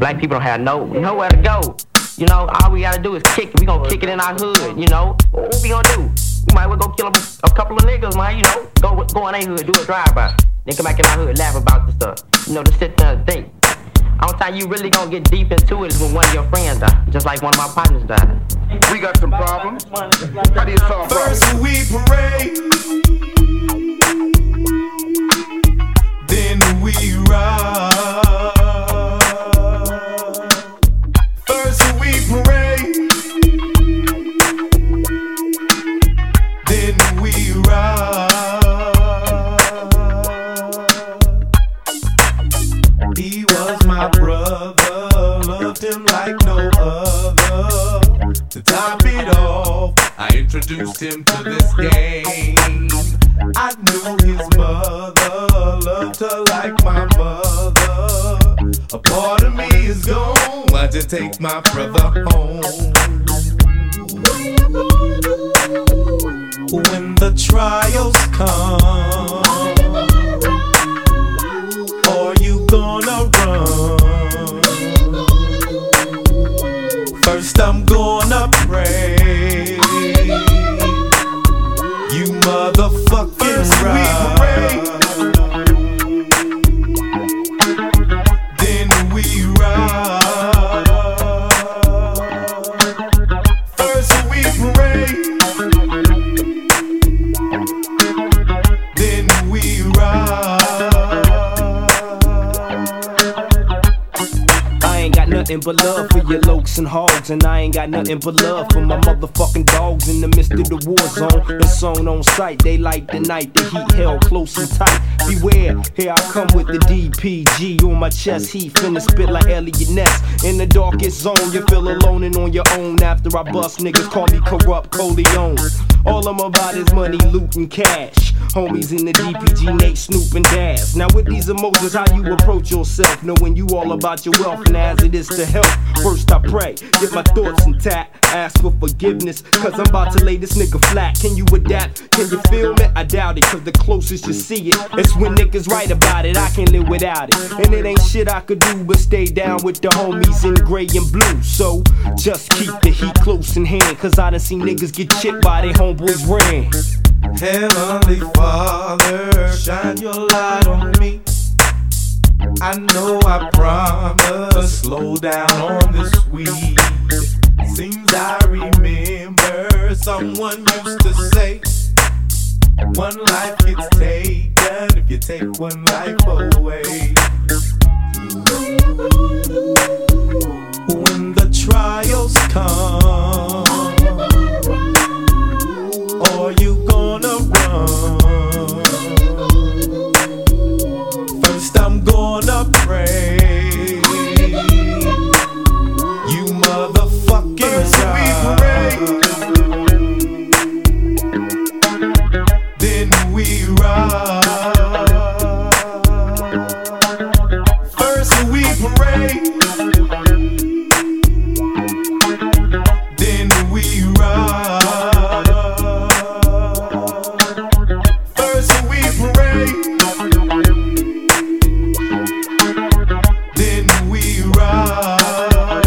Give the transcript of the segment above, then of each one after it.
Black people don't have nowhere to go. You know, all we gotta do is kick it. We gonna kick it in our hood, you know. What we gonna do? We might well go kill a couple of niggas, man, you know. Go in their hood, do a drive-by. Then come back in our hood, laugh about the stuff. You know, to sit there and think. Only time you really gonna get deep into it is when one of your friends die. Just like one of my partners died. We got some problems. How do you solve problems? First we parade, then we ride. First we parade, then we ride. He was my brother, loved him like no other. To top it off, I introduced him to this game. I knew his mother, loved her like my mother. A part of me is gone, I just take my brother home. When the trials come, are you gonna run? First I'm gonna pray. You motherfucking ride. Then we ride. First we parade, then we ride. I ain't got nothing but love for your lokes and hogs, and I ain't got nothing but love for my motherfucking dogs in the midst of the war zone. The zone on sight, they light the night, the heat held close and tight. Beware, here I come with the DPG on my chest. He finna spit like Elliot Ness. In the darkest zone, you feel alone and on your own. After I bust, niggas call me corrupt Coleon. All I'm about is money, loot, and cash. Homies in the DPG, Nate, Snoop, and Daz. Now with these emotions, how you approach yourself, knowing you all about your wealth and as it is to help. First I pray, get my thoughts intact, ask for forgiveness, cause I'm about to lay this nigga flat. Can you adapt? Can you feel me? I doubt it, cause the closest you see it, it's when niggas write about it. I can't live without it, and it ain't shit I could do but stay down with the homies in gray and blue. So just keep the heat close in hand, cause I done seen niggas get chipped by they homeboys ran. Heavenly Father, shine your light on me. I know I promised, slow down on this weed. Seems I remember someone used to say, one life gets taken if you take one life away. When the trials come, are you gonna run? First I'm gonna pray. You motherfucking ride. Then we ride. First we parade, then we ride. First we parade, then we ride.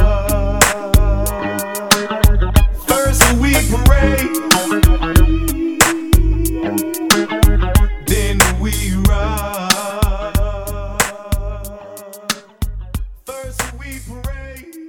First we parade, then we ride. First we parade.